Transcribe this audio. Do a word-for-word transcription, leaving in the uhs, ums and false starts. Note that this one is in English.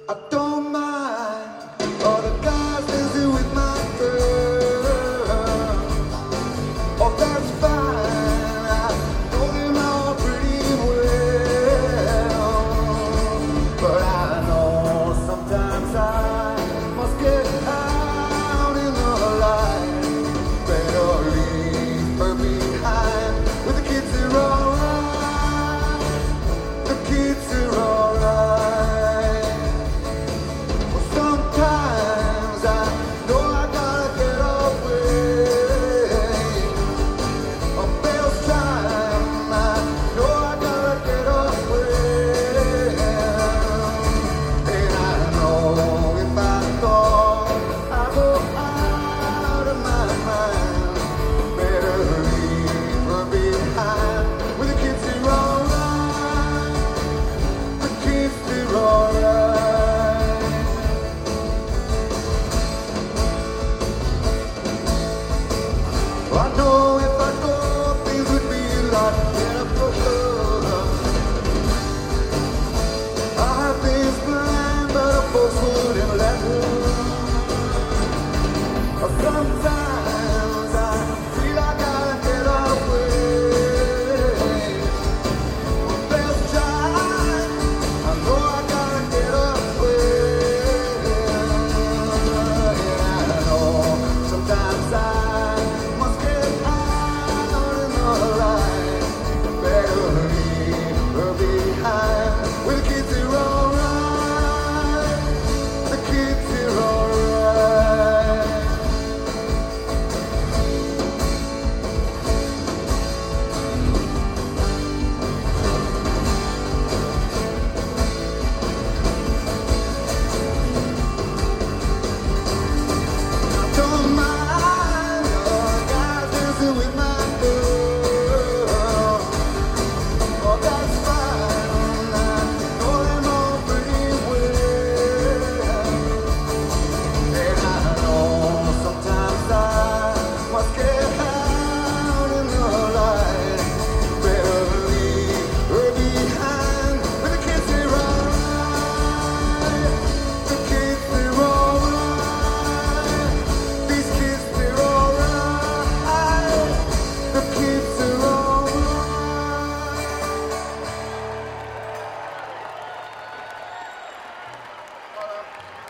I don't mind all the guys dancing with my girl. Oh, that's fine. I know them all pretty well. But I know sometimes I must get out in the light. Better leave her behind with the kids are alright. The kids are alright. Sometimes I know I gotta get away. A bell's time, I know I gotta get away. And I know if I go, I go out of my mind. Better leave her behind with the kids are alright. The kids are alright. I know if I go, things would be a lot better for her. I have things planned, but the folks wouldn't let her. Sometimes I feel I gotta get away. Best time, I know I gotta get away. And I know sometimes I must get out in the light. Better leave her behind. With the kids are alright. The kids are alright. Don't mind, your guys dancing with my